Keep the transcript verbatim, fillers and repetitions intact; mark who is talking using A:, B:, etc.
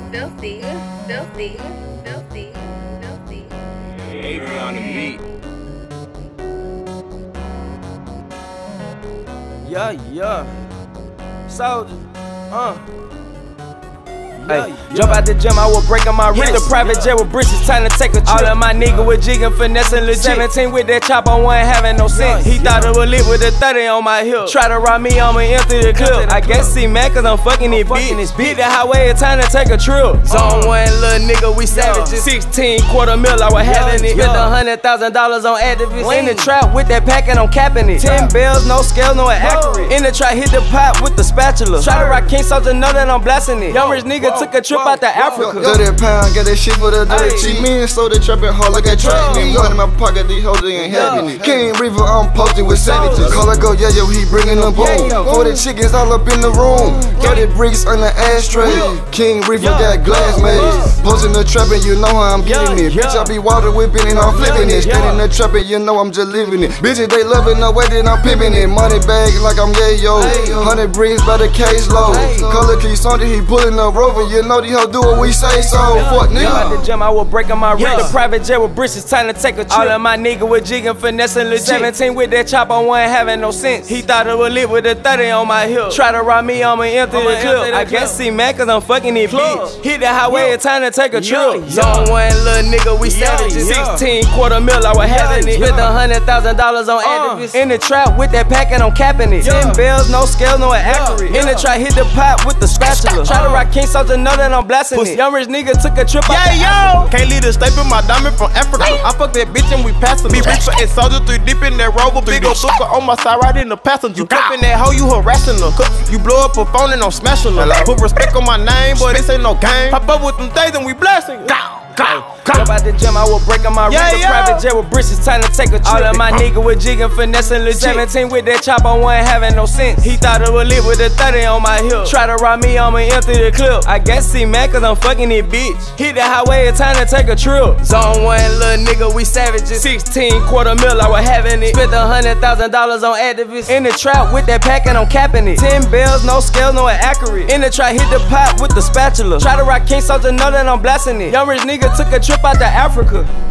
A: filthy, filthy, filthy, filthy.
B: Avery on the beat.
C: Yeah, yeah. Soldier, uh. Hey, jump out the gym, I was breaking my wrist. The private jet with britches, time to take a trip. All of my niggas with jigging, finessing legit. seventeen with that chopper, wasn't having no sense. He thought it was lit with the thirty on my hip. Try to rob me, I'ma empty the clip. I guess he mad cause I'm fucking it bitch. Beat the highway, it's time to take a trip. Zone one, little nigga, we savages. sixteen quarter mil, I was having it. Spent a hundred thousand dollars on activists. In the trap with that pack and I'm capping it. Ten bells, no scale, no accurate. In the trap, hit the pot with the spatula. Try to rock King Soldier, know that I'm blasting it. Young rich nigga took a trip out to Africa.
D: thirty pound, got that shit for the dirty cheap. Me and Soda trapping hard like a track me. Money in my pocket, these hoes they ain't having it. King Reaver, I'm posting with savages. Call it go, yeah, yo, he bringing the boom. forty chickens all up in the room. thirty bricks on the ashtray. King Reaver got glass made. Posting the trapping, you know how I'm getting it. Bitch, I be water whipping and I'm flipping it. Standing the trapping, you know I'm just living it. Bitches, they loving the way that I'm pimping it. Money bag like I'm yayo. Hundred bricks by the case low. Color key Sunday, he pulling the rover. You know the do what we say, so fuck nigga.
C: Out the gym, I was breaking my wrist. The private jet with britches, time to take a trip. All of my niggas with jigging, finessing legit. seventeen with that chopper, wasn't having no sense. He thought it was lit with the thirty on my hip. Try to rob me, I'ma empty the clip. I guess he mad cause I'm fucking it bitch. Hit the highway, it's time to take a trip. Zone one, little nigga, we savages. sixteen quarter mil, I was having it. Spent a hundred thousand dollars on activists. In the trap with that pack and I'm capping it. Ten bells, no scale, no accurate. In the trap, hit the pot with the spatula. Try to rock King Soldier, know that I'm blasting it. Young rich nigga took a trip out
E: yeah, yo. Can't leave the staple, my diamond from Africa. I fuck that bitch and we passing. Be rich and soldier, three deep in that rover. Big ol' sucker on my side, right in the passenger. You cuffin' that hoe, you harassing her. You blow up a phone and I'm smashing her. Put respect on my name, boy, this ain't no game. Pop up with them things and we blessing.
C: Jump out the gym, I was breaking my wrist. The private jet with britches, time to take a trip. All of my niggas with jigging, finessing legit. seventeen with that chopper, wasn't having no sense. He thought it was lit with the thirty on my hip. Try to rob me, I'ma empty the clip. I guess he mad cause I'm fucking it bitch. Hit the highway, it's time to take a trip. Zone one, little nigga, we savages. sixteen quarter mil, I was having it. Spent a hundred thousand dollars on activists. In the trap with that pack and I'm capping it. Ten bells, no scale, no accurate. In the trap, hit the pot with the spatula. Try to rock King Soldier, know that I'm blasting it. Young rich nigga took a trip out to Africa.